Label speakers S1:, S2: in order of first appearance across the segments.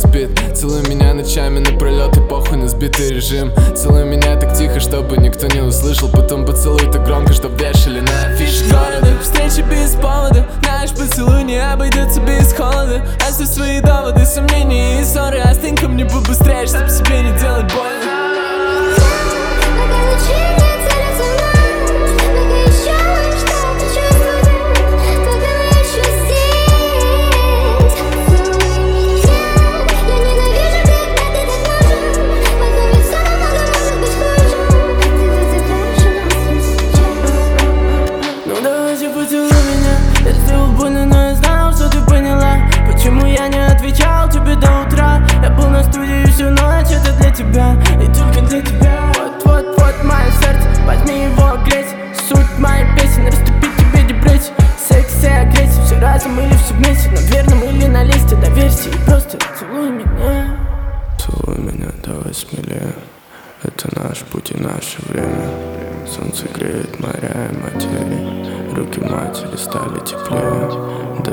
S1: спит. Целуй меня ночами напролет и похуй на сбитый режим. Целуй меня так тихо, чтобы никто не услышал. Потом поцелуй так громко, чтоб вешали на афише города. Встречи без повода, наш поцелуй не обойдется без холода. Оставь свои доводы, сомнения и ссоры. Остынь ко мне побыстрее, чтоб себе не делать больно.
S2: Поцелуй меня, я сделал больно, но я знал, что ты поняла. Почему я не отвечал тебе до утра? Я был на студии всю ночь, это для тебя и только для тебя. Вот мое сердце, возьми его греть. Суть моей песен, растопить тебе депрессию. Секс и агрессия, все разом или все вместе. На дверном или на листе, доверься и просто целуй меня.
S3: Целуй меня, давай смелее. Это наш путь и наше время. Солнце греет моря и материи. Руки матери стали теплее.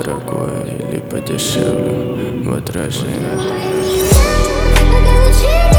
S3: Дорогое или подешевле в отражении.